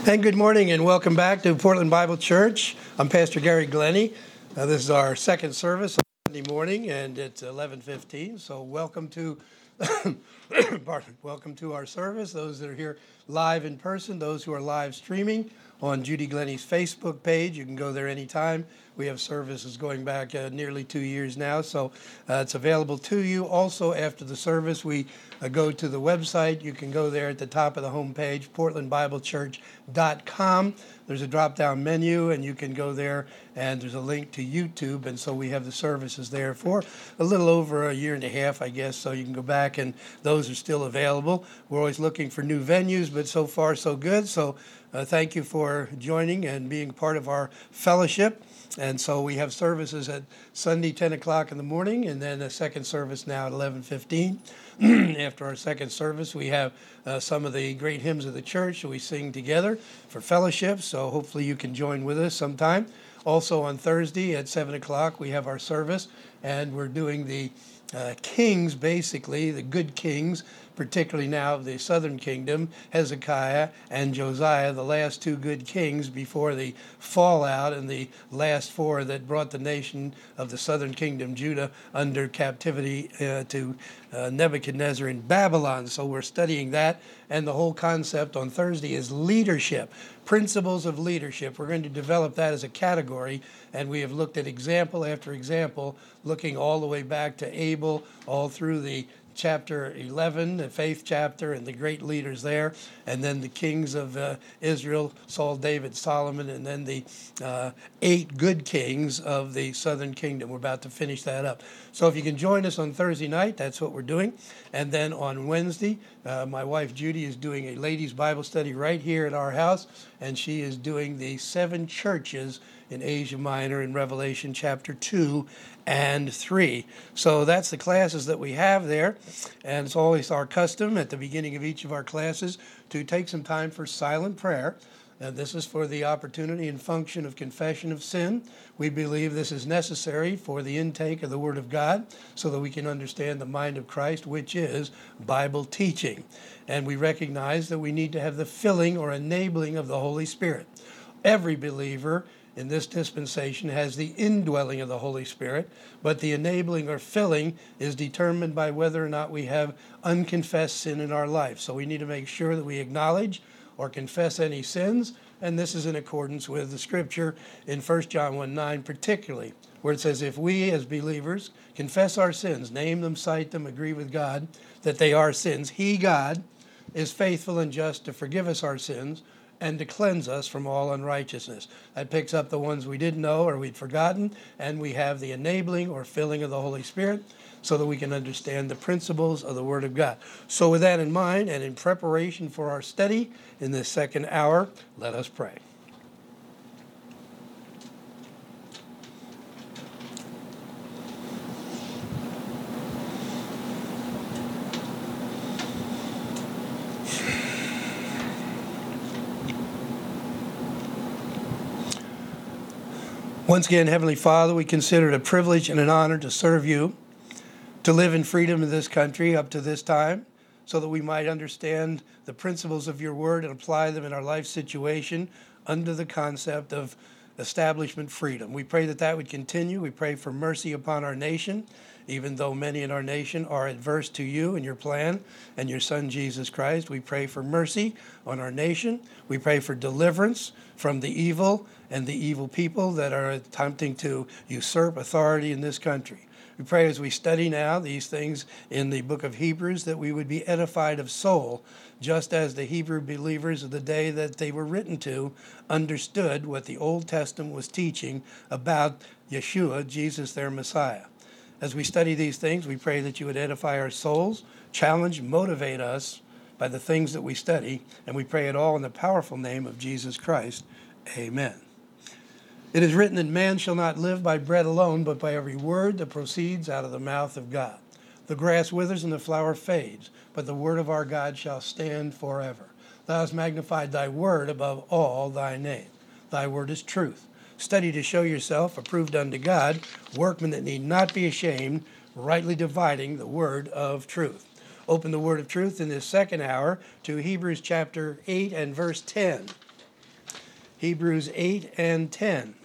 And good morning and welcome back to Portland Bible Church. I'm Pastor Gary Glennie. This is our second service on Sunday morning and it's 11:15. So welcome to welcome to our service. Those that are here live in person, those who are live streaming on Judy Glennie's Facebook page. You can go there anytime. We have services going back nearly 2 years now, so it's available to you. Also, after the service, we go to the website. You can go there at the top of the homepage, portlandbiblechurch.com. There's a drop-down menu, and you can go there, and there's a link to YouTube, and so we have the services there for a little over a year and a half, I guess, so you can go back, and those are still available. We're always looking for new venues, but so far, so good, so thank you for joining and being part of our fellowship. And so we have services at Sunday, 10 o'clock in the morning, and then a second service now at 11:15. After our second service, we have some of the great hymns of the church that we sing together for fellowship, so hopefully you can join with us sometime. Also on Thursday at 7 o'clock, we have our service, and we're doing the kings, basically, the good kings, particularly now of the southern kingdom, Hezekiah and Josiah, the last two good kings before the fallout and the last four that brought the nation of the southern kingdom, Judah, under captivity to Nebuchadnezzar in Babylon. So we're studying that, and the whole concept on Thursday is leadership, principles of leadership. We're going to develop that as a category, and we have looked at example after example, looking all the way back to Abel, all through the chapter 11, the faith chapter, and the great leaders there, and then the kings of Israel, Saul, David, Solomon, and then the 8 good kings of the southern kingdom. We're about to finish that up. So if you can join us on Thursday night, that's what we're doing. And then on Wednesday, my wife Judy is doing a ladies' Bible study right here at our house, and she is doing the 7 churches in Asia Minor in Revelation chapter 2 and 3. So that's the classes that we have there, and it's always our custom at the beginning of each of our classes to take some time for silent prayer. And this is for the opportunity and function of confession of sin. We believe this is necessary for the intake of the Word of God so that we can understand the mind of Christ, which is Bible teaching. And we recognize that we need to have the filling or enabling of the Holy Spirit. Every believer in this dispensation has the indwelling of the Holy Spirit, but the enabling or filling is determined by whether or not we have unconfessed sin in our life. So we need to make sure that we acknowledge or confess any sins, and this is in accordance with the scripture in 1 John 1:9 particularly, where it says, if we as believers confess our sins, name them, cite them, agree with God that they are sins, He, God, is faithful and just to forgive us our sins and to cleanse us from all unrighteousness. That picks up the ones we didn't know or we'd forgotten, and we have the enabling or filling of the Holy Spirit so that we can understand the principles of the Word of God. So with that in mind, and in preparation for our study in this second hour, let us pray. Once again, Heavenly Father, we consider it a privilege and an honor to serve you, to live in freedom in this country up to this time, so that we might understand the principles of your word and apply them in our life situation under the concept of establishment freedom. We pray that that would continue. We pray for mercy upon our nation, even though many in our nation are adverse to you and your plan and your Son, Jesus Christ. We pray for mercy on our nation. We pray for deliverance from the evil and the evil people that are attempting to usurp authority in this country. We pray as we study now these things in the book of Hebrews that we would be edified of soul, just as the Hebrew believers of the day that they were written to understood what the Old Testament was teaching about Yeshua, Jesus, their Messiah. As we study these things, we pray that you would edify our souls, challenge, motivate us by the things that we study, and we pray it all in the powerful name of Jesus Christ. Amen. It is written that man shall not live by bread alone, but by every word that proceeds out of the mouth of God. The grass withers and the flower fades, but the word of our God shall stand forever. Thou hast magnified thy word above all thy name. Thy word is truth. Study to show yourself approved unto God, workmen that need not be ashamed, rightly dividing the word of truth. Open the word of truth in this second hour to Hebrews chapter 8 and verse 10. Hebrews 8 and 10.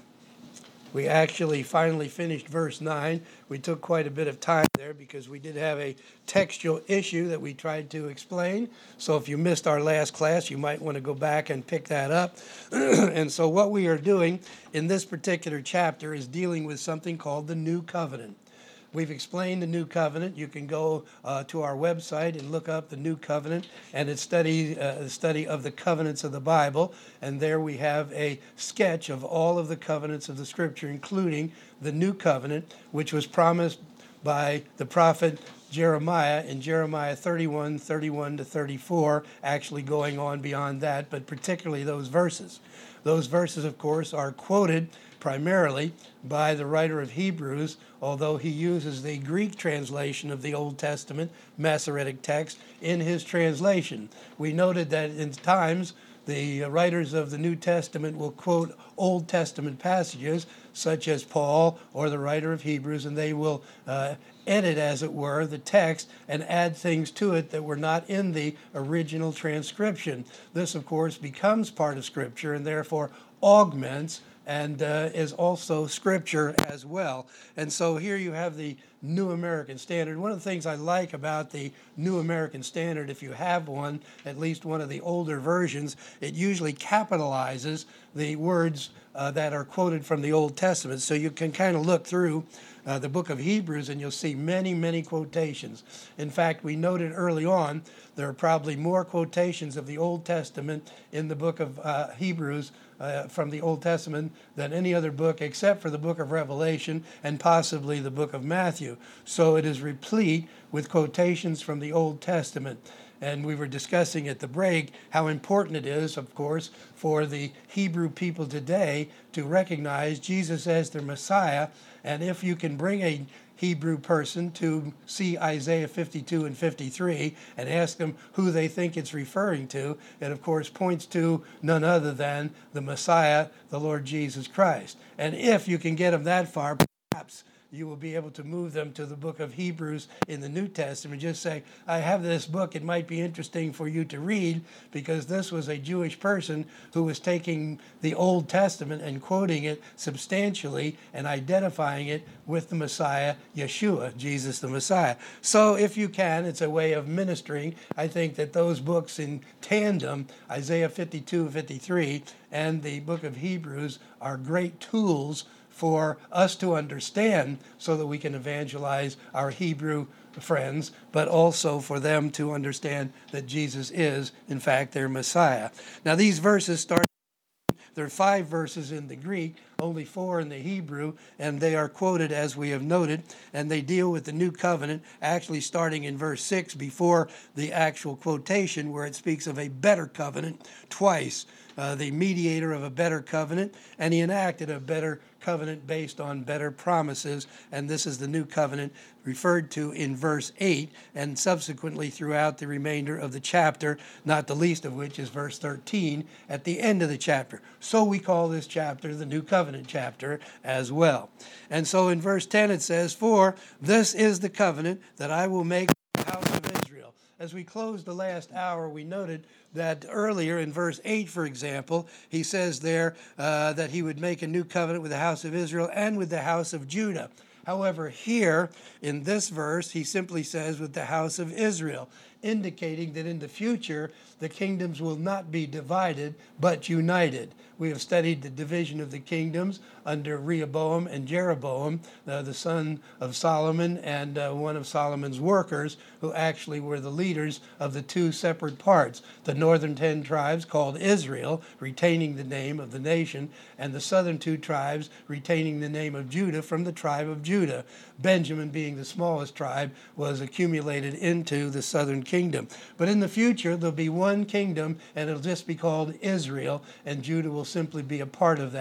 We actually finally finished verse 9. We took quite a bit of time there because we did have a textual issue that we tried to explain. So if you missed our last class, you might want to go back and pick that up. And so what we are doing in this particular chapter is dealing with something called the New Covenant. We've explained the New Covenant. You can go to our website and look up the New Covenant, and it's the study of the covenants of the Bible. And there we have a sketch of all of the covenants of the Scripture, including the New Covenant, which was promised by the prophet Jeremiah in Jeremiah 31 to 34, actually going on beyond that, but particularly those verses. Those verses, of course, are quoted primarily by the writer of Hebrews, although he uses the Greek translation of the Old Testament Masoretic text in his translation. We noted that in times the writers of the New Testament will quote Old Testament passages, such as Paul or the writer of Hebrews, and they will edit, as it were, the text and add things to it that were not in the original transcription. This, of course, becomes part of Scripture and therefore augments and is also Scripture as well. And so here you have the New American Standard. One of the things I like about the New American Standard, if you have one, at least one of the older versions, it usually capitalizes the words that are quoted from the Old Testament. So you can kind of look through the book of Hebrews and you'll see many, many quotations. In fact, we noted early on there are probably more quotations of the Old Testament in the book of Hebrews from the Old Testament than any other book except for the book of Revelation and possibly the book of Matthew. So it is replete with quotations from the Old Testament. And we were discussing at the break how important it is, of course, for the Hebrew people today to recognize Jesus as their Messiah. And if you can bring a Hebrew person to see Isaiah 52 and 53 and ask them who they think it's referring to, it of course points to none other than the Messiah, the Lord Jesus Christ. And if you can get them that far, perhaps you will be able to move them to the book of Hebrews in the New Testament. Just say, I have this book, it might be interesting for you to read, because this was a Jewish person who was taking the Old Testament and quoting it substantially and identifying it with the Messiah, Yeshua, Jesus the Messiah. So if you can, it's a way of ministering. I think that those books in tandem, Isaiah 52, 53, and the book of Hebrews, are great tools for us to understand so that we can evangelize our Hebrew friends, but also for them to understand that Jesus is, in fact, their Messiah. Now, these verses start, there are 5 verses in the Greek, only 4 in the Hebrew, and they are quoted as we have noted, and they deal with the New Covenant, actually starting in verse 6 before the actual quotation where it speaks of a better covenant twice. The mediator of a better covenant, and he enacted a better covenant based on better promises, and this is the new covenant referred to in verse 8 and subsequently throughout the remainder of the chapter, not the least of which is verse 13 at the end of the chapter. So we call this chapter the New Covenant chapter as well. And so in verse 10 it says, "For this is the covenant that I will make with the house of Israel." As we closed the last hour, we noted that earlier in verse 8, for example, he says there that he would make a new covenant with the house of Israel and with the house of Judah. However, here in this verse, he simply says with the house of Israel, indicating that in the future, the kingdoms will not be divided, but united. We have studied the division of the kingdoms under Rehoboam and Jeroboam, the son of Solomon and one of Solomon's workers, who actually were the leaders of the 2 separate parts. The northern 10 tribes called Israel, retaining the name of the nation, and the southern 2 tribes retaining the name of Judah from the tribe of Judah. Benjamin, being the smallest tribe, was accumulated into the southern kingdom. But in the future, there'll be one kingdom, and it'll just be called Israel, and Judah will simply be a part of that.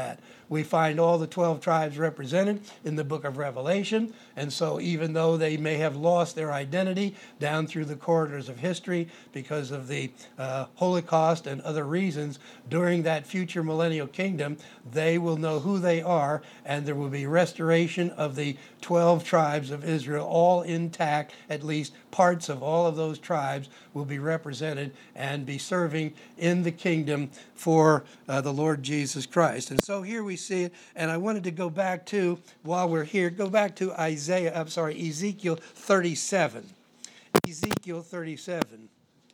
we find all the 12 tribes represented in the book of Revelation. And so even though they may have lost their identity down through the corridors of history because of the Holocaust and other reasons, during that future millennial kingdom, they will know who they are, and there will be restoration of the 12 tribes of Israel, all intact. At least parts of all of those tribes will be represented and be serving in the kingdom for the Lord Jesus Christ. And so here we see it, and I wanted to go back to, while we're here, go back to Ezekiel 37. Ezekiel 37.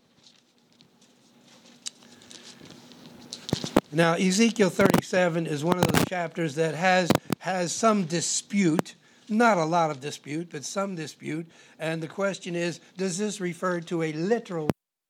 Now, Ezekiel 37 is one of those chapters that has some dispute, not a lot of dispute, but some dispute. And the question is, does this refer to a literal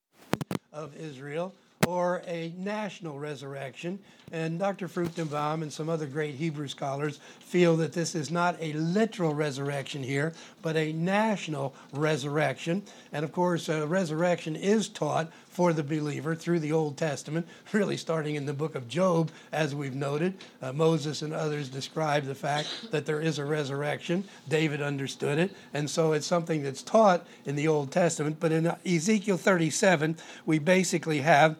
of Israel or a national resurrection? And Dr. Fruchtenbaum and some other great Hebrew scholars feel that this is not a literal resurrection here, but a national resurrection. And of course, resurrection is taught for the believer through the Old Testament, really starting in the book of Job, as we've noted. Moses and others describe the fact that there is a resurrection. David understood it. And so it's something that's taught in the Old Testament. But in Ezekiel 37, we basically have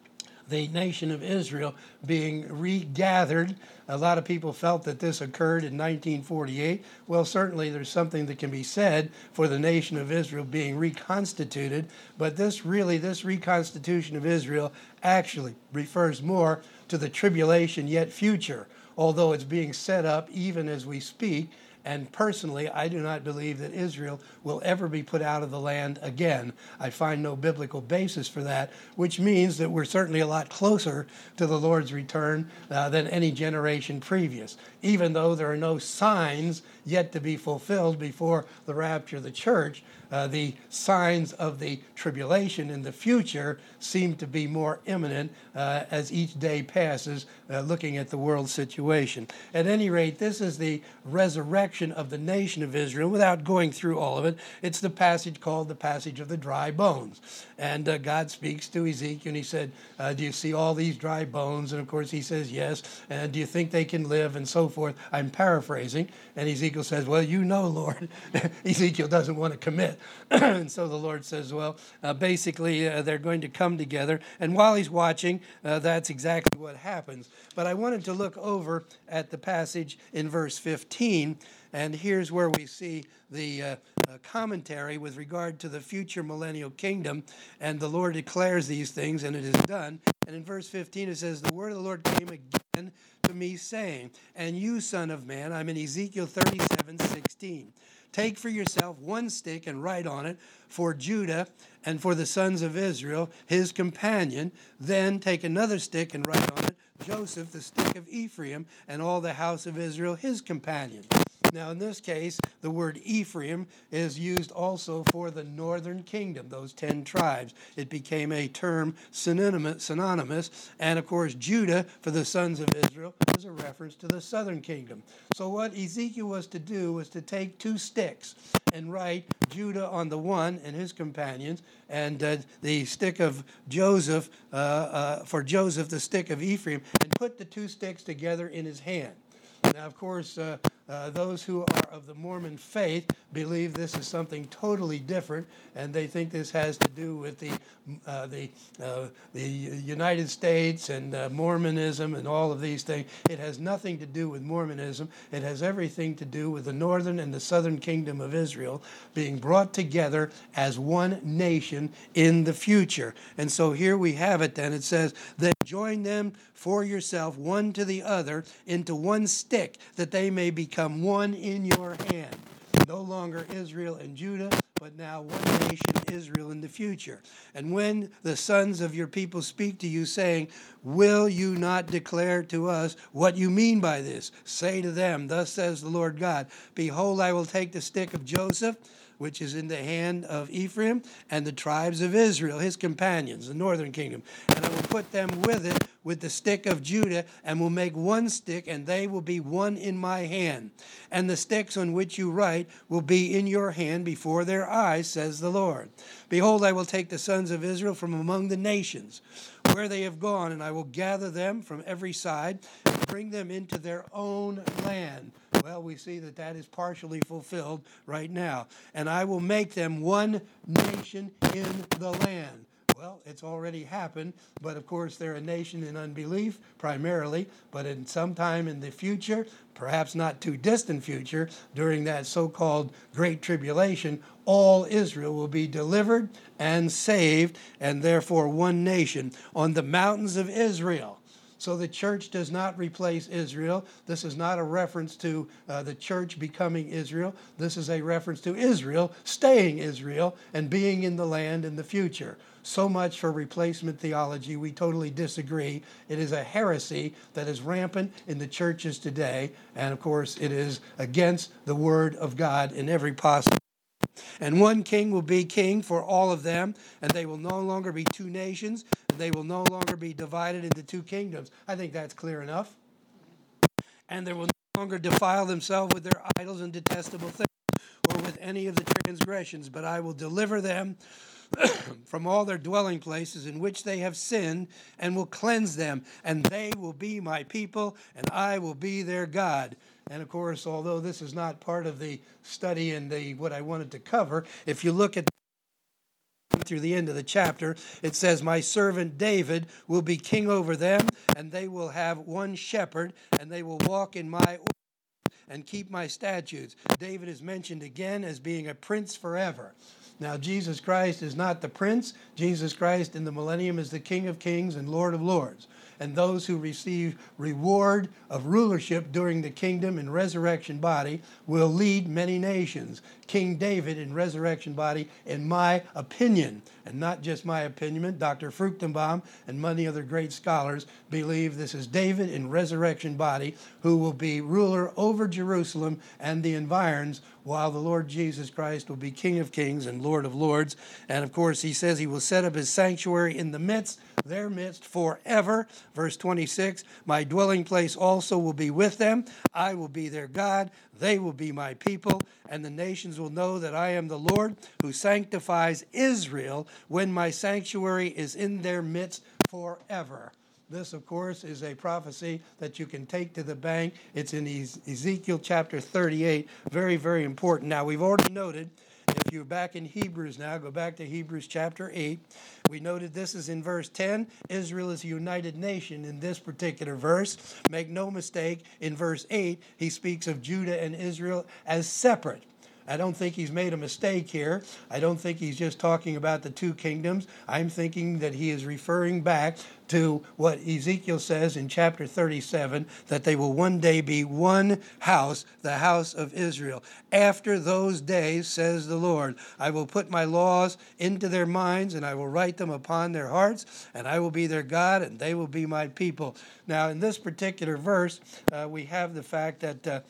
the nation of Israel being regathered. A lot of people felt that this occurred in 1948. Well, certainly there's something that can be said for the nation of Israel being reconstituted, but this reconstitution of Israel actually refers more to the tribulation yet future, although it's being set up even as we speak. And personally, I do not believe that Israel will ever be put out of the land again. I find no biblical basis for that, which means that we're certainly a lot closer to the Lord's return than any generation previous, even though there are no signs yet to be fulfilled before the rapture of the church. The signs of the tribulation in the future seem to be more imminent as each day passes, looking at the world situation. At any rate, this is the resurrection of the nation of Israel. Without going through all of it, it's the passage called the passage of the dry bones. And God speaks to Ezekiel, and he said, do you see all these dry bones? And of course he says, yes. And do you think they can live? And so forth. I'm paraphrasing. And Ezekiel says, well, you know, Lord. Ezekiel doesn't want to commit. And so the Lord says, well, basically they're going to come together. And while he's watching, that's exactly what happens. But I wanted to look over at the passage in verse 15. And here's where we see the commentary with regard to the future millennial kingdom. And the Lord declares these things, and it is done. And in verse 15 it says, the word of the Lord came again to me, saying, and you, son of man, I'm in Ezekiel 37:16. Take for yourself one stick and write on it, for Judah and for the sons of Israel, his companion. Then take another stick and write on it, Joseph, the stick of Ephraim, and all the house of Israel, his companion. Now, in this case, the word Ephraim is used also for the northern kingdom, those 10 tribes. It became a term synonymous. And, of course, Judah, for the sons of Israel, is a reference to the southern kingdom. So what Ezekiel was to do was to take 2 sticks and write Judah on the one and his companions, and the stick of Joseph, for Joseph, the stick of Ephraim, and put the 2 sticks together in his hand. Now, of course, those who are of the Mormon faith believe this is something totally different, and they think this has to do with the United States and Mormonism and all of these things. It has nothing to do with Mormonism. It has everything to do with the northern and the southern kingdom of Israel being brought together as one nation in the future. And so here we have it then. It says, then join them for yourself one to the other into one stick, that they may become one in your hand. No longer Israel and Judah, but now one nation, Israel, in the future. And when the sons of your people speak to you, saying, will you not declare to us what you mean by this? Say to them, thus says the Lord God, behold, I will take the stick of Joseph, which is in the hand of Ephraim, and the tribes of Israel, his companions, the northern kingdom. And I will put them with it, with the stick of Judah, and will make one stick, and they will be one in my hand. And the sticks on which you write will be in your hand before their eyes, says the Lord. Behold, I will take the sons of Israel from among the nations where they have gone, and I will gather them from every side and bring them into their own land. Well, we see that that is partially fulfilled right now. And I will make them one nation in the land. Well, it's already happened, but of course they're a nation in unbelief primarily, but in some time in the future, perhaps not too distant future, during that so-called Great Tribulation, all Israel will be delivered and saved, and therefore one nation on the mountains of Israel. So the church does not replace Israel. This is not a reference to the church becoming Israel. This is a reference to Israel staying Israel and being in the land in the future. So much for replacement theology. We totally disagree. It is a heresy that is rampant in the churches today. And of course, it is against the word of God in every possible. And one king will be king for all of them, and they will no longer be two nations, and they will no longer be divided into two kingdoms. I think that's clear enough. And they will no longer defile themselves with their idols and detestable things, or with any of the transgressions, but I will deliver them from all their dwelling places in which they have sinned, and will cleanse them, and they will be my people, and I will be their God. And of course, although this is not part of the study and what I wanted to cover, if you look at through the end of the chapter, it says, my servant David will be king over them, and they will have one shepherd, and they will walk in my order and keep my statutes. David is mentioned again as being a prince forever. Now, Jesus Christ is not the prince. Jesus Christ in the millennium is the King of kings and Lord of lords. And those who receive reward of rulership during the kingdom and resurrection body will lead many nations. King David in resurrection body, in my opinion, and not just my opinion, Dr. Fruchtenbaum and many other great scholars believe this is David in resurrection body who will be ruler over Jerusalem and the environs, while the Lord Jesus Christ will be King of kings and Lord of lords. And of course, he says he will set up his sanctuary in the midst, their midst forever. Verse 26, my dwelling place also will be with them. I will be their God. They will be my people. And the nations will know that I am the Lord who sanctifies Israel when my sanctuary is in their midst forever. This, of course, is a prophecy that you can take to the bank. It's in Ezekiel chapter 38. Very, very important. Now, we've already noted, if you're back in Hebrews now, go back to Hebrews chapter 8. We noted this is in verse 10. Israel is a united nation in this particular verse. Make no mistake, in verse 8, he speaks of Judah and Israel as separate. I don't think he's made a mistake here. I don't think he's just talking about the two kingdoms. I'm thinking that he is referring back to what Ezekiel says in chapter 37, that they will one day be one house, the house of Israel. After those days, says the Lord, I will put my laws into their minds, and I will write them upon their hearts, and I will be their God, and they will be my people. Now, in this particular verse, we have the fact that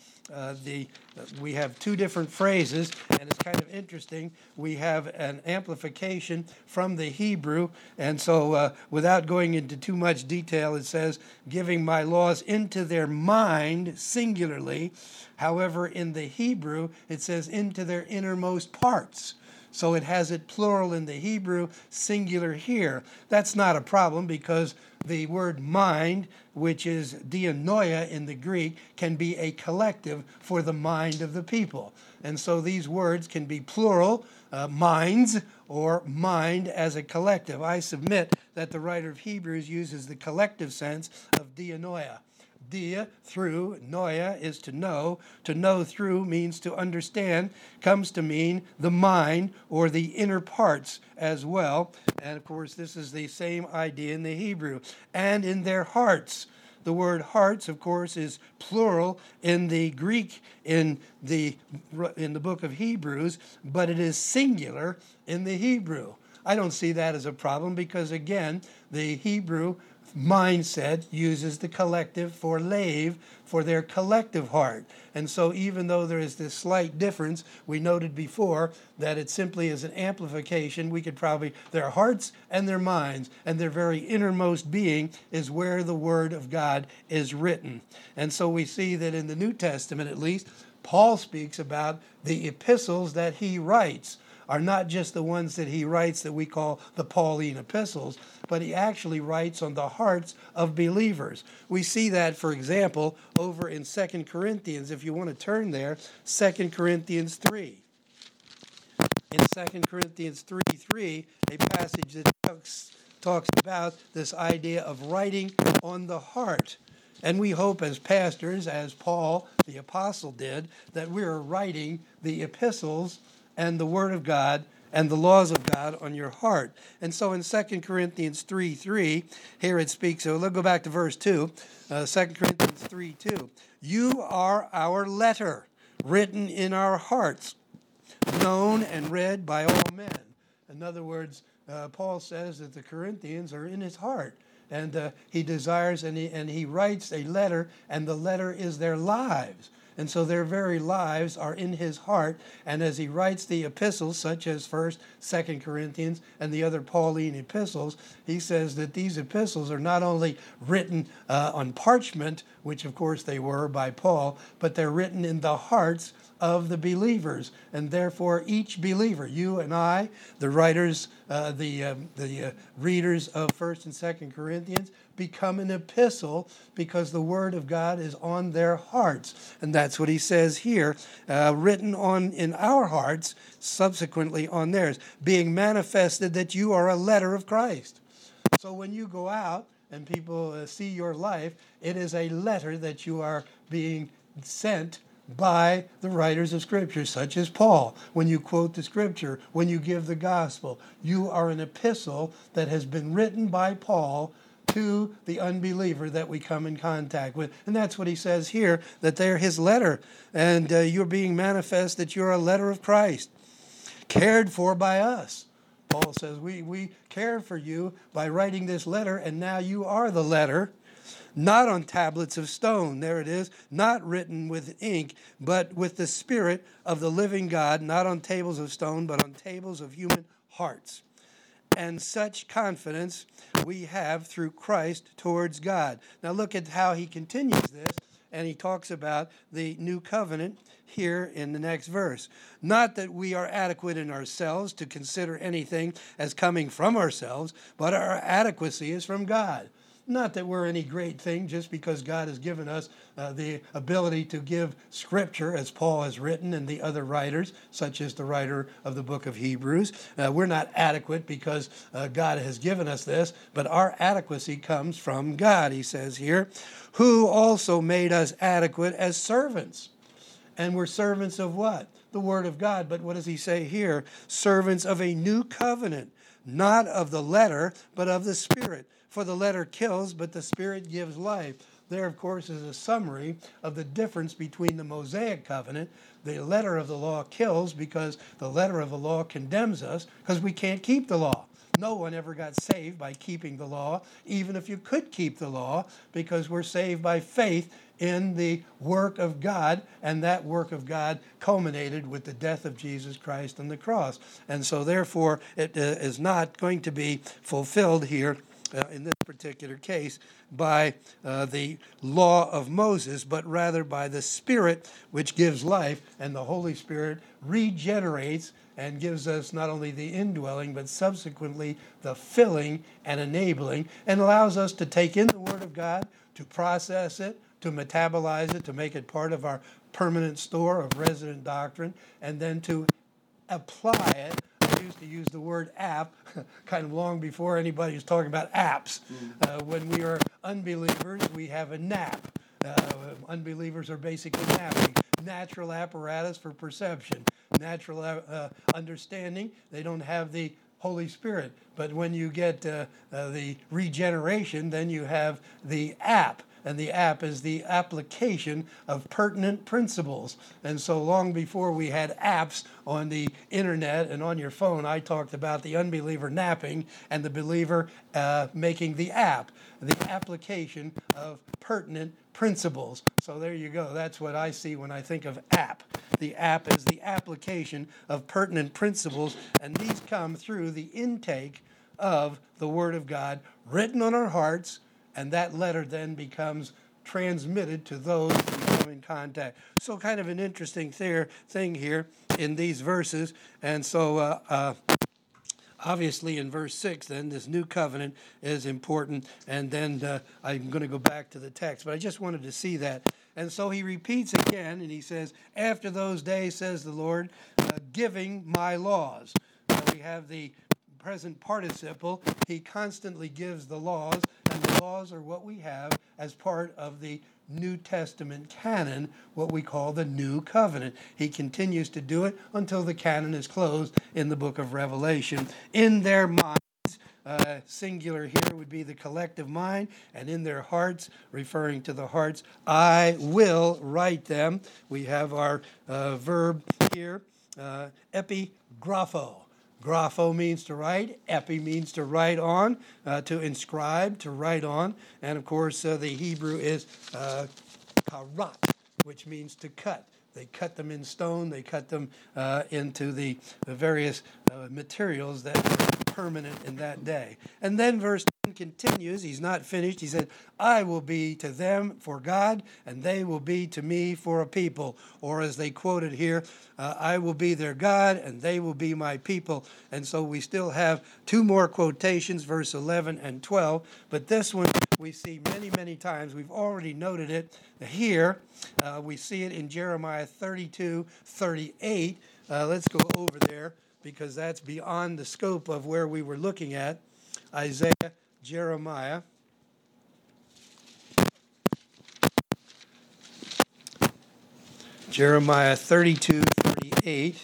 we have two different phrases, and it's kind of interesting. We have an amplification from the Hebrew, and so without going into too much detail, it says, giving my laws into their mind, singularly. However, in the Hebrew, it says into their innermost parts. So it has it plural in the Hebrew, singular here. That's not a problem because the word mind, which is dianoia in the Greek, can be a collective for the mind of the people. And so these words can be plural, minds, or mind as a collective. I submit that the writer of Hebrews uses the collective sense of dianoia. Dia, through, noia is to know. To know through means to understand, comes to mean the mind or the inner parts as well. And of course, this is the same idea in the Hebrew. And in their hearts. The word hearts, of course, is plural in the Greek in the book of Hebrews, but it is singular in the Hebrew. I don't see that as a problem because, again, the Hebrew mindset uses the collective for lave for their collective heart. And so even though there is this slight difference, we noted before that it simply is an amplification. We could probably, their hearts and their minds and their very innermost being is where the Word of God is written. And so we see that in the New Testament, at least, Paul speaks about the epistles that he writes are not just the ones that he writes that we call the Pauline epistles, but he actually writes on the hearts of believers. We see that, for example, over in 2 Corinthians. If you want to turn there, 2 Corinthians 3. In 2 Corinthians 3:3, a passage that talks about this idea of writing on the heart. And we hope as pastors, as Paul the apostle did, that we are writing the epistles and the Word of God and the laws of God on your heart. And so in 2 Corinthians 3:3, here it speaks, so let's go back to verse 2, 2 Corinthians 3:2. You are our letter, written in our hearts, known and read by all men. In other words, Paul says that the Corinthians are in his heart. And he desires, and he writes a letter, and the letter is their lives. And so their very lives are in his heart. And as he writes the epistles, such as 1st, 2nd Corinthians, and the other Pauline epistles, he says that these epistles are not only written on parchment, which of course they were by Paul, but they're written in the hearts of the believers. And therefore each believer, you and I, the writers, the readers of 1st and 2nd Corinthians, become an epistle because the Word of God is on their hearts. And that's what he says here, written on in our hearts, subsequently on theirs, being manifested that you are a letter of Christ. So when you go out and people see your life, it is a letter that you are being sent by the writers of Scripture, such as Paul. When you quote the Scripture, when you give the gospel, you are an epistle that has been written by Paul to the unbeliever that we come in contact with. And that's what he says here, that they're his letter. And you're being manifest that you're a letter of Christ, cared for by us. Paul says, we cared for you by writing this letter, and now you are the letter, not on tablets of stone, there it is, not written with ink, but with the Spirit of the living God, not on tables of stone, but on tables of human hearts. And such confidence we have through Christ towards God. Now look at how he continues this, and he talks about the new covenant here in the next verse. Not that we are adequate in ourselves to consider anything as coming from ourselves, but our adequacy is from God. Not that we're any great thing just because God has given us the ability to give Scripture, as Paul has written and the other writers, such as the writer of the book of Hebrews. We're not adequate because God has given us this, but our adequacy comes from God, he says here, who also made us adequate as servants. And we're servants of what? The Word of God. But what does he say here? Servants of a new covenant, not of the letter, but of the Spirit. For the letter kills, but the Spirit gives life. There, of course, is a summary of the difference between the Mosaic covenant. The letter of the law kills because the letter of the law condemns us because we can't keep the law. No one ever got saved by keeping the law, even if you could keep the law, because we're saved by faith in the work of God, and that work of God culminated with the death of Jesus Christ on the cross. And so, therefore, it is not going to be fulfilled here in this particular case by the law of Moses, but rather by the Spirit which gives life, and the Holy Spirit regenerates and gives us not only the indwelling, but subsequently the filling and enabling, and allows us to take in the Word of God, to process it, to metabolize it, to make it part of our permanent store of resident doctrine, and then to apply it. I used to use the word app kind of long before anybody was talking about apps. When we are unbelievers, we have a nap. Unbelievers are basically napping. Natural apparatus for perception, natural understanding. They don't have the Holy Spirit. But when you get the regeneration, then you have the app. and the app is the application of pertinent principles. And so long before we had apps on the internet and on your phone, I talked about the unbeliever napping and the believer making the app, the application of pertinent principles. So there you go. That's what I see when I think of app. The app is the application of pertinent principles, and these come through the intake of the Word of God written on our hearts, and that letter then becomes transmitted to those who come in contact. So kind of an interesting thing here in these verses. And so obviously in verse 6, then, this new covenant is important. And then I'm going to go back to the text, but I just wanted to see that. And so he repeats again, and he says, after those days, says the Lord, giving my laws. We have the present participle. He constantly gives the laws, and the laws are what we have as part of the New Testament canon, what we call the New Covenant. He continues to do it until the canon is closed in the book of Revelation. In their minds, singular here would be the collective mind, and in their hearts, referring to the hearts, I will write them. We have our verb here, epigrapho. Grapho means to write. Epi means to write on, to inscribe, to write on. And of course, the Hebrew is karat, which means to cut. They cut them in stone. They cut them into the various materials that were permanent in that day. And then verse 10 continues. He's not finished. He said, I will be to them for God, and they will be to me for a people. Or as they quoted here, I will be their God, and they will be my people. And so we still have two more quotations, verse 11 and 12. But this one we see many, many times. We've already noted it here. We see it in Jeremiah 32:38. Let's go over there, because that's beyond the scope of where we were looking at. Isaiah, Jeremiah. Jeremiah 32:38.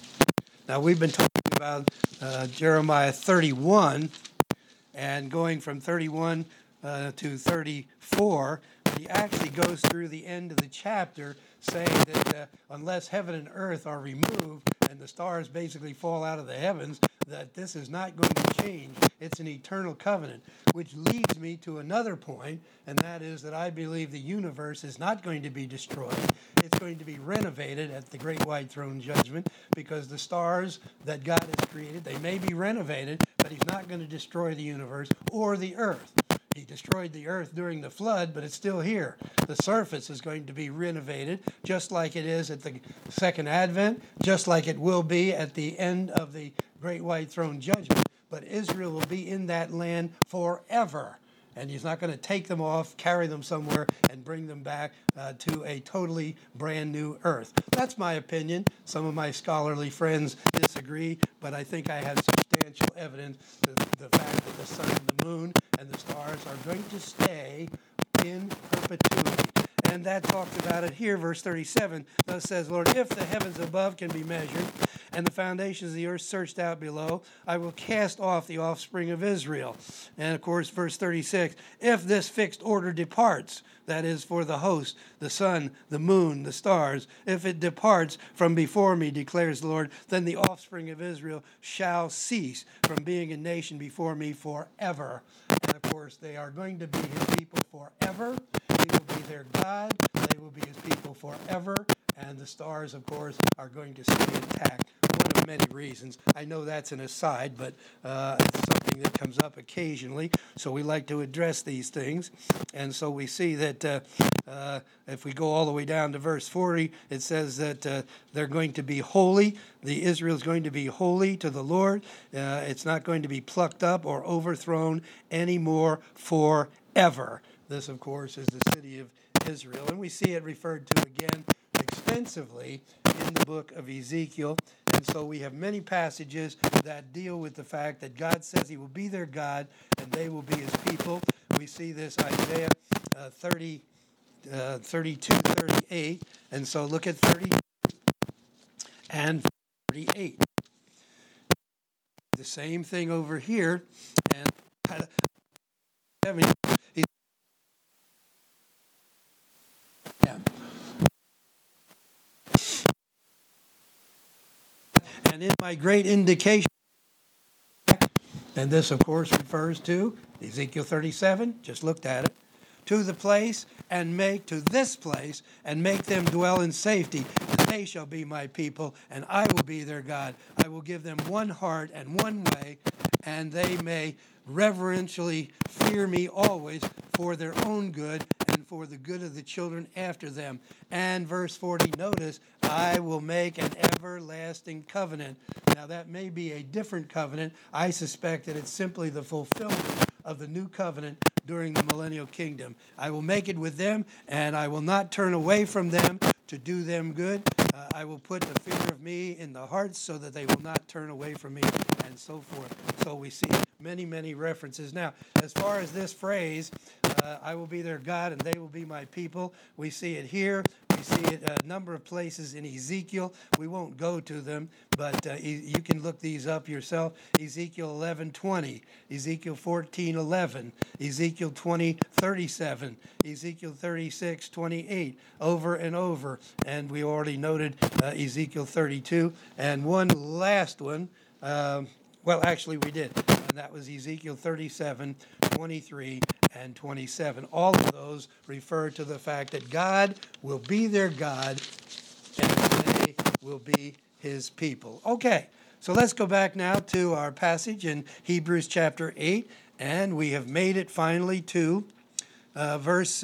Now we've been talking about Jeremiah 31 and going from 31 to 34. He actually goes through the end of the chapter saying that unless heaven and earth are removed and the stars basically fall out of the heavens, that this is not going to change. It's an eternal covenant, which leads me to another point, and that is that I believe the universe is not going to be destroyed. It's going to be renovated at the great white throne judgment, because the stars that God has created, they may be renovated, but he's not going to destroy the universe or the earth. He destroyed the earth during the flood, but it's still here. The surface is going to be renovated, just like it is at the second advent, just like it will be at the end of the great white throne judgment. But Israel will be in that land forever. And he's not going to take them off, carry them somewhere, and bring them back to a totally brand new earth. That's my opinion. Some of my scholarly friends disagree, but I think I have substantial evidence that the fact that the sun and the moon and the stars are going to stay in perpetuity. And that talks about it here, verse 37. Thus says, Lord, if the heavens above can be measured, and the foundations of the earth searched out below, I will cast off the offspring of Israel. And of course, verse 36, if this fixed order departs, that is for the host, the sun, the moon, the stars, if it departs from before me, declares the Lord, then the offspring of Israel shall cease from being a nation before me forever. And of course, they are going to be his people forever. He will be their God. They will be his people forever. And the stars, of course, are going to stay intact. One of many reasons. I know that's an aside, but it's something that comes up occasionally. So we like to address these things. And so we see that if we go all the way down to verse 40, it says that they're going to be holy. The Israel is going to be holy to the Lord. It's not going to be plucked up or overthrown anymore forever. This, of course, is the city of Israel. And we see it referred to again extensively in the book of Ezekiel. And so we have many passages that deal with the fact that God says he will be their God and they will be his people. We see this Isaiah 32:38. And so look at 30 and 38. The same thing over here. And And in my great indication, and this, of course, refers to Ezekiel 37, just looked at it, to the place and make to this place and make them dwell in safety, and they shall be my people, and I will be their God. I will give them one heart and one way, and they may reverentially fear me always for their own good and for the good of the children after them. And verse 40, notice, I will make an everlasting covenant. Now that may be a different covenant. I suspect that it's simply the fulfillment of the new covenant during the millennial kingdom. I will make it with them, and I will not turn away from them to do them good. I will put the fear of me in the hearts so that they will not turn away from me, and so forth. So we see many, many references. Now, as far as this phrase, I will be their God and they will be my people, we see it here. We see it a number of places in Ezekiel. We won't go to them, but you can look these up yourself. Ezekiel 11:20, Ezekiel 14:11, Ezekiel 20:37, Ezekiel 36:28, over and over. And we already noted Ezekiel 32. And one last one, well, actually we did, and that was Ezekiel 37:23 and 27. All of those refer to the fact that God will be their God and they will be his people. Okay, so let's go back now to our passage in Hebrews chapter 8, and we have made it finally to verse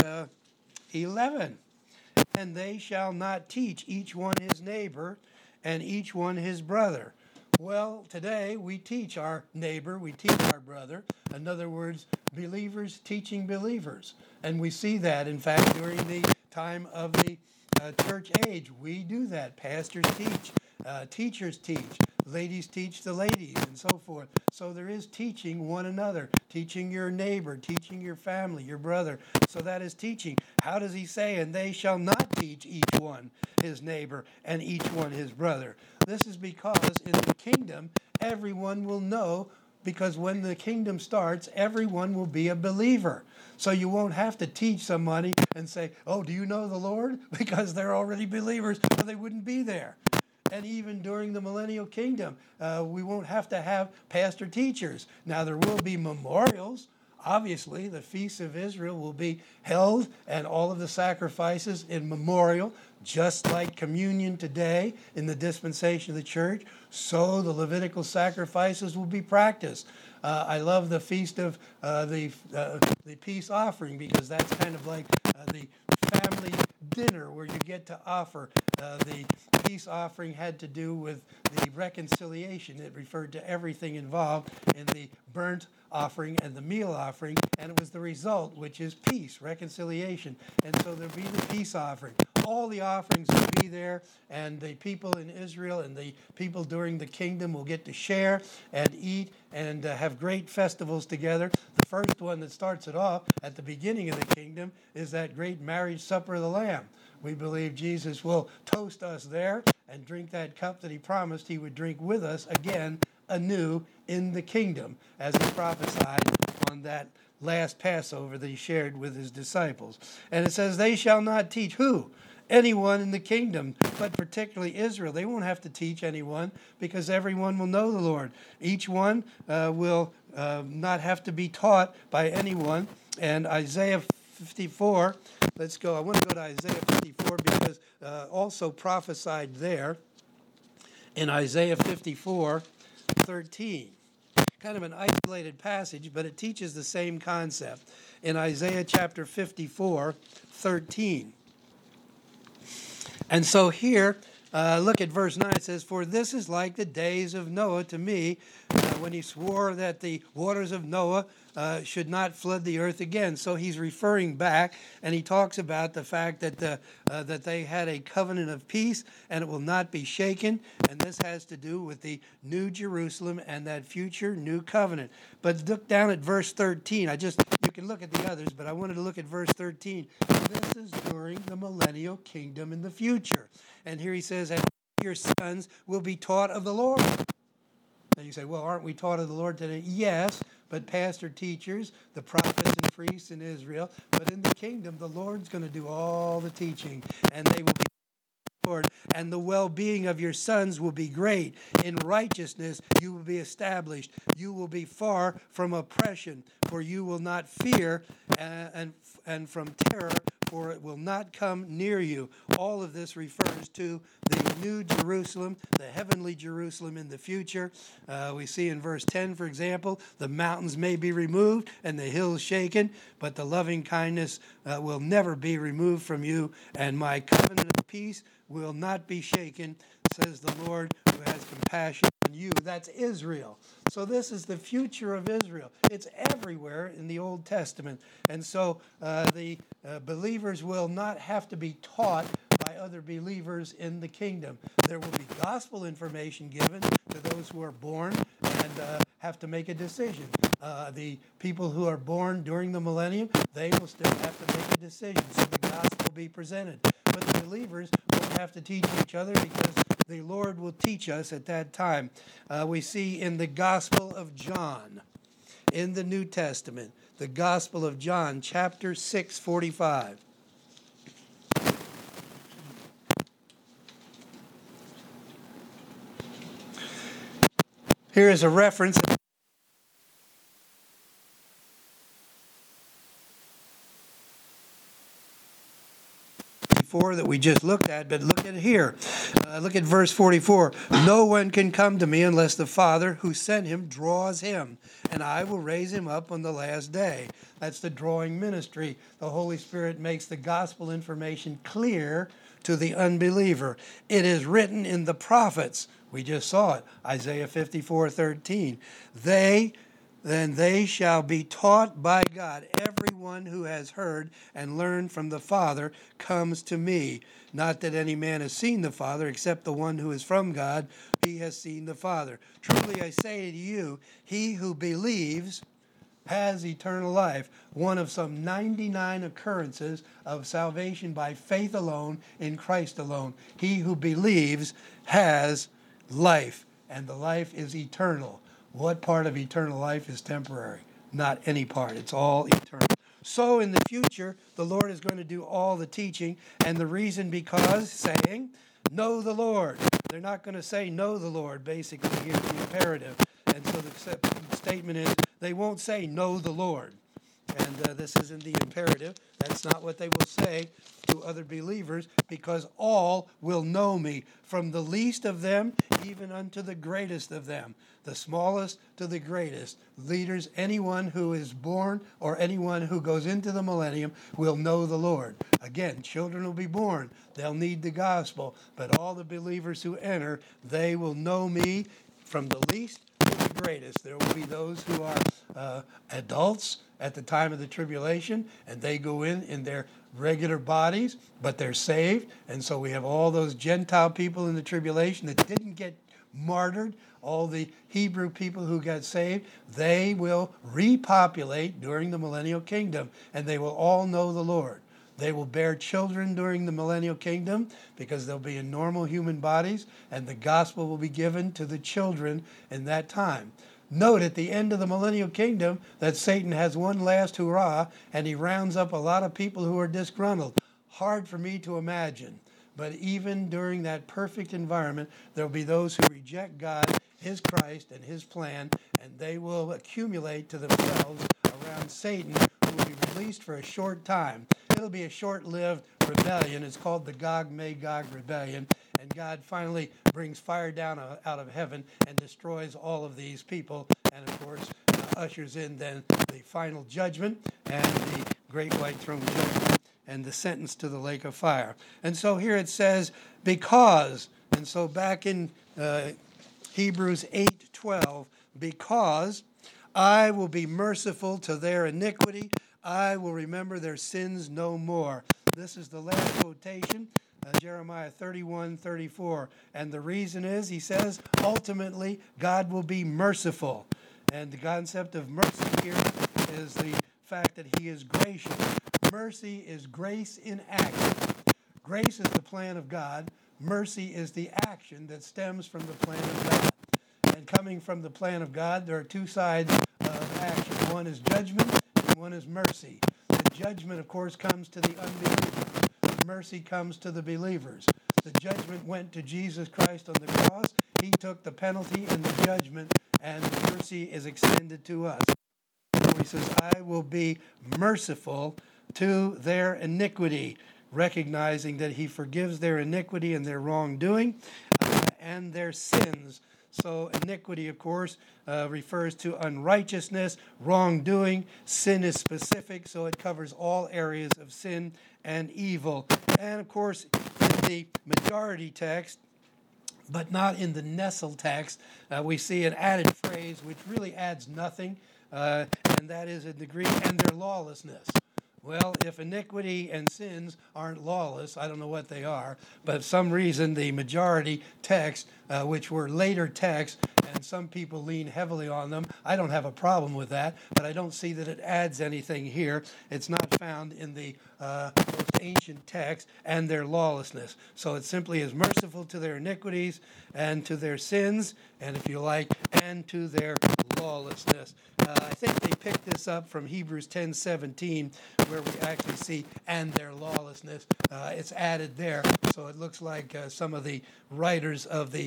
11. And they shall not teach each one his neighbor and each one his brother. Well, today we teach our neighbor, we teach our brother. In other words, believers teaching believers. And we see that, in fact, during the time of the church age. We do that. Pastors teach, teachers teach, ladies teach the ladies, and so forth. So there is teaching one another, teaching your neighbor, teaching your family, your brother. So that is teaching. How does he say, and they shall not teach each one his neighbor and each one his brother? This is because in the kingdom, everyone will know, because when the kingdom starts, everyone will be a believer. So you won't have to teach somebody and say, oh, do you know the Lord? Because they're already believers, or they wouldn't be there. And even during the millennial kingdom, we won't have to have pastor teachers. Now, there will be memorials. Obviously, the feasts of Israel will be held, and all of the sacrifices in memorial, just like communion today in the dispensation of the church, so the Levitical sacrifices will be practiced. I love the feast of the peace offering, because that's kind of like the family dinner where you get to offer. The peace offering had to do with the reconciliation. It referred to everything involved in the burnt offering and the meal offering, and it was the result, which is peace, reconciliation. And so there'll be the peace offering. All the offerings will be there, and the people in Israel and the people during the kingdom will get to share and eat and have great festivals together. The first one that starts it off at the beginning of the kingdom is that great marriage supper of the Lamb. We believe Jesus will toast us there and drink that cup that he promised he would drink with us again anew in the kingdom, as he prophesied on that last Passover that he shared with his disciples. And it says, they shall not teach who? Anyone in the kingdom, but particularly Israel. They won't have to teach anyone, because everyone will know the Lord. Each one will not have to be taught by anyone. And Isaiah 54, let's go. I want to go to Isaiah 54, because also prophesied there in Isaiah 54:13. Kind of an isolated passage, but it teaches the same concept. In Isaiah chapter 54:13. And so here, look at verse 9. It says, for this is like the days of Noah to me, when he swore that the waters of Noah should not flood the earth again. So he's referring back, and he talks about the fact that that they had a covenant of peace, and it will not be shaken. And this has to do with the New Jerusalem and that future new covenant. But look down at verse 13. You can look at the others, but I wanted to look at verse 13. This is during the millennial kingdom in the future. And here he says, and your sons will be taught of the Lord. Now you say, well, aren't we taught of the Lord today? Yes, but pastor teachers, the prophets and priests in Israel. But in the kingdom, the Lord's going to do all the teaching, and they will be Lord, and the well-being of your sons will be great. In righteousness you will be established. You will be far from oppression, for you will not fear, and from terror, for it will not come near you. All of this refers to the new Jerusalem, the heavenly Jerusalem in the future. We see in verse 10, for example, the mountains may be removed and the hills shaken, but the loving kindness will never be removed from you, and my covenant of peace will not be shaken, says the Lord who has compassion on you. That's Israel. So this is the future of Israel. It's everywhere in the Old Testament. And so the believers will not have to be taught by other believers in the kingdom. There will be gospel information given to those who are born and have to make a decision. The people who are born during the millennium, they will still have to make a decision. So the gospel will be presented. But the believers won't have to teach each other because the Lord will teach us at that time. We see in the Gospel of John, in the New Testament, the Gospel of John, chapter 6:45. Here is a reference that we just looked at, but look at it here. Look at verse 44. No one can come to me unless the Father who sent him draws him, and I will raise him up on the last day. That's the drawing ministry. The Holy Spirit makes the gospel information clear to the unbeliever. It is written in the prophets. We just saw it. Isaiah 54:13. Then they shall be taught by God. Everyone who has heard and learned from the Father comes to me. Not that any man has seen the Father, except the one who is from God. He has seen the Father. Truly I say to you, he who believes has eternal life. One of some 99 occurrences of salvation by faith alone, in Christ alone. He who believes has life, and the life is eternal. What part of eternal life is temporary? Not any part. It's all eternal. So in the future, the Lord is going to do all the teaching, and the reason because saying, know the Lord. They're not going to say know the Lord, basically, here's the imperative. And so the statement is, they won't say know the Lord. And this isn't the imperative. That's not what they will say to other believers, because all will know me, from the least of them even unto the greatest of them, the smallest to the greatest. Leaders, anyone who is born or anyone who goes into the millennium will know the Lord. Again, children will be born. They'll need the gospel. But all the believers who enter, they will know me, from the least to the greatest. There will be those who are adults at the time of the tribulation, and they go in their regular bodies, but they're saved. And so we have all those Gentile people in the tribulation that didn't get martyred, all the Hebrew people who got saved. They will repopulate during the millennial kingdom, and they will all know the Lord. They will bear children during the millennial kingdom because they'll be in normal human bodies, and the gospel will be given to the children in that time. Note at the end of the millennial kingdom that Satan has one last hurrah, and he rounds up a lot of people who are disgruntled. Hard for me to imagine. But even during that perfect environment, there will be those who reject God, his Christ, and his plan, and they will accumulate to themselves around Satan, who will be released for a short time. It'll be a short-lived rebellion. It's called the Gog-Magog rebellion. And God finally brings fire down out of heaven and destroys all of these people. And, of course, ushers in then the final judgment and the great white throne judgment and the sentence to the lake of fire. And so here it says, because, and so back in Hebrews 8:12, because I will be merciful to their iniquity, I will remember their sins no more. This is the last quotation, Jeremiah 31:34. And the reason is, he says, ultimately, God will be merciful. And the concept of mercy here is the fact that he is gracious. Mercy is grace in action. Grace is the plan of God. Mercy is the action that stems from the plan of God. And coming from the plan of God, there are two sides of action. One is judgment, and one is mercy. The judgment, of course, comes to the unbelievers. The mercy comes to the believers. The judgment went to Jesus Christ on the cross. He took the penalty and the judgment, and the mercy is extended to us. So he says, I will be merciful to their iniquity, recognizing that he forgives their iniquity and their wrongdoing and their sins. So iniquity, of course, refers to unrighteousness, wrongdoing. Sin is specific, so it covers all areas of sin and evil. And, of course, in the majority text, but not in the Nestle text, we see an added phrase which really adds nothing, and that is in the Greek, and their lawlessness. Well, if iniquity and sins aren't lawless, I don't know what they are, but for some reason the majority text, which were later texts, and some people lean heavily on them, I don't have a problem with that, but I don't see that it adds anything here. It's not found in the most ancient text, and their lawlessness. So it simply is merciful to their iniquities and to their sins, and if you like, and to their lawlessness. I think they picked this up from Hebrews 10:17, where we actually see and their lawlessness. It's added there, so it looks like some of the writers of the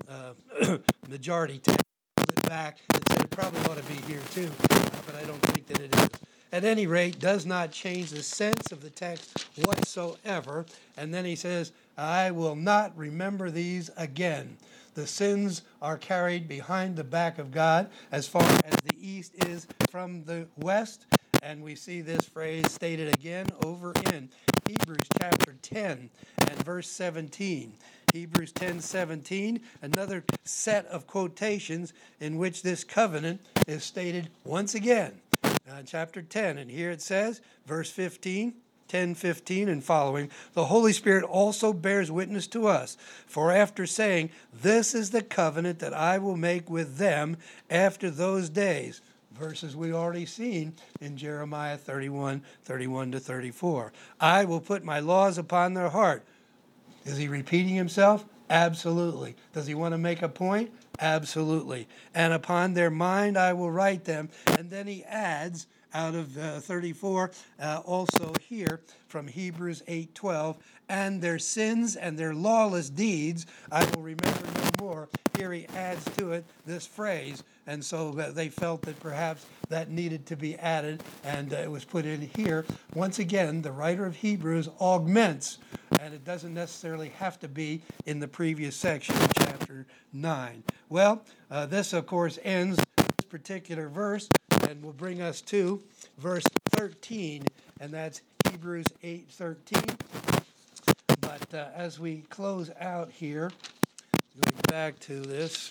majority text pulled it back and said it probably ought to be here too, but I don't think that it is. At any rate, does not change the sense of the text whatsoever. And then he says, I will not remember these again. The sins are carried behind the back of God as far as the east is from the west. And we see this phrase stated again over in Hebrews chapter 10 and verse 17. Hebrews 10:17, another set of quotations in which this covenant is stated once again. Chapter 10, and here it says, verse 15, 10:15 and following, the Holy Spirit also bears witness to us, for after saying, this is the covenant that I will make with them after those days, verses we already seen in Jeremiah 31 to 34. I will put my laws upon their heart. Is he repeating himself? Absolutely. Does he want to make a point? Absolutely. And upon their mind I will write them. And then he adds out of 34, also here from Hebrews 8:12, and their sins and their lawless deeds I will remember no more. Here he adds to it this phrase, and so they felt that perhaps that needed to be added, and it was put in here. Once again, the writer of Hebrews augments, and it doesn't necessarily have to be in the previous section, chapter 9. Well, this, of course, ends this particular verse, and will bring us to verse 13, and that's Hebrews 8:13. But as we close out here, going back to this,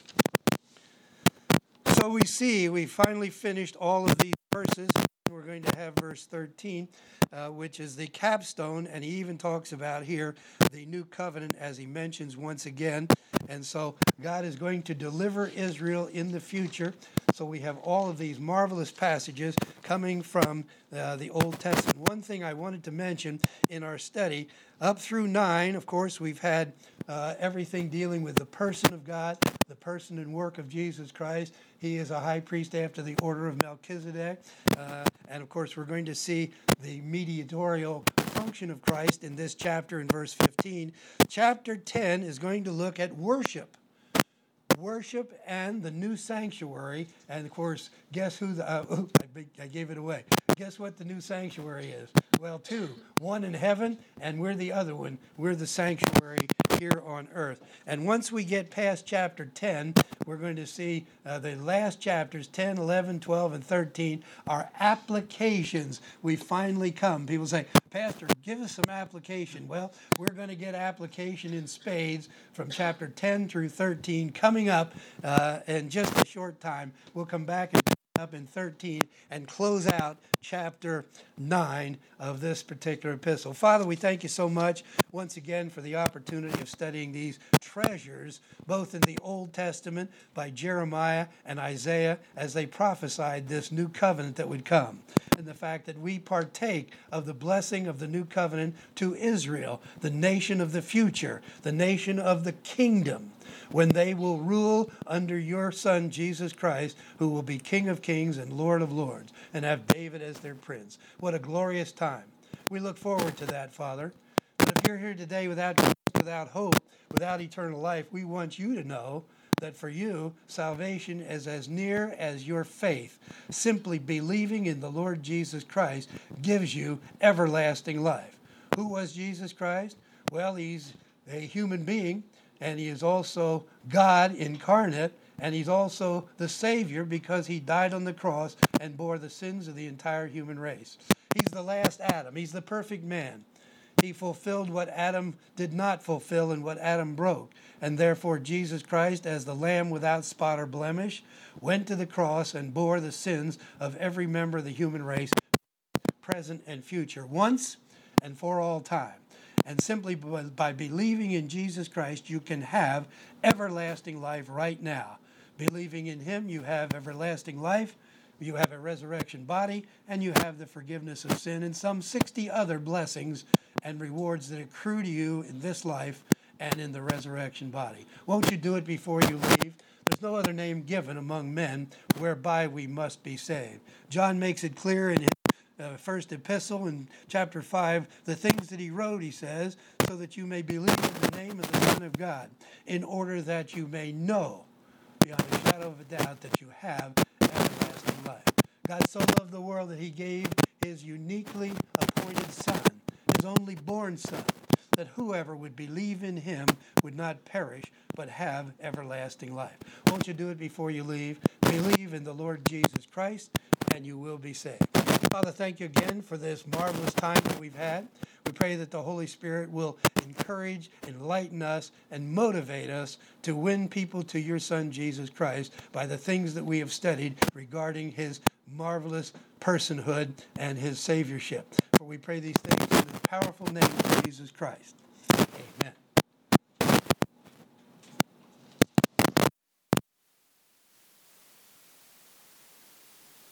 so we finally finished all of these verses. We're going to have verse 13, which is the capstone, and he even talks about here the new covenant, as he mentions once again. And so God is going to deliver Israel in the future. So we have all of these marvelous passages coming from the Old Testament. One thing I wanted to mention in our study, up through 9, of course, we've had everything dealing with the person of God, the person and work of Jesus Christ. He is a high priest after the order of Melchizedek. And, of course, we're going to see the mediatorial function of Christ in this chapter in verse 15. Chapter 10 is going to look at worship. Worship and the new sanctuary. And, of course, guess who I gave it away. Guess what the new sanctuary is? Well, two. One in heaven, and we're the other one. We're the sanctuary here on earth. And once we get past chapter 10, we're going to see the last chapters, 10, 11, 12, and 13, are applications. We finally come. People say, Pastor, give us some application. Well, we're going to get application in spades from chapter 10 through 13 coming up in just a short time. We'll come back and up in 13 and close out chapter 9 of this particular epistle. Father, we thank you so much once again for the opportunity of studying these treasures, both in the Old Testament by Jeremiah and Isaiah, as they prophesied this new covenant that would come, and the fact that we partake of the blessing of the new covenant to Israel, the nation of the future, the nation of the kingdom, when they will rule under your Son, Jesus Christ, who will be King of Kings and Lord of Lords, and have David as their prince. What a glorious time. We look forward to that, Father. But if you're here today without Christ as without hope, without eternal life, we want you to know that for you, salvation is as near as your faith. Simply believing in the Lord Jesus Christ gives you everlasting life. Who was Jesus Christ? Well, he's a human being, and he is also God incarnate, and he's also the Savior because he died on the cross and bore the sins of the entire human race. He's the last Adam. He's the perfect man. He fulfilled what Adam did not fulfill and what Adam broke. And therefore, Jesus Christ, as the Lamb without spot or blemish, went to the cross and bore the sins of every member of the human race, present and future, once and for all time. And simply by believing in Jesus Christ, you can have everlasting life right now. Believing in him, you have everlasting life, you have a resurrection body, and you have the forgiveness of sin and some 60 other blessings and rewards that accrue to you in this life and in the resurrection body. Won't you do it before you leave? There's no other name given among men whereby we must be saved. John makes it clear in his first epistle in chapter 5, the things that he wrote, he says, so that you may believe in the name of the Son of God, in order that you may know beyond a shadow of a doubt that you have everlasting life. God so loved the world that he gave his uniquely appointed Son, his only born Son, that whoever would believe in him would not perish, but have everlasting life. Won't you do it before you leave? Believe in the Lord Jesus Christ, and you will be saved. Father, thank you again for this marvelous time that we've had. We pray that the Holy Spirit will encourage, enlighten us, and motivate us to win people to your Son, Jesus Christ, by the things that we have studied regarding his marvelous personhood and his saviorship. For we pray these things in the powerful name of Jesus Christ.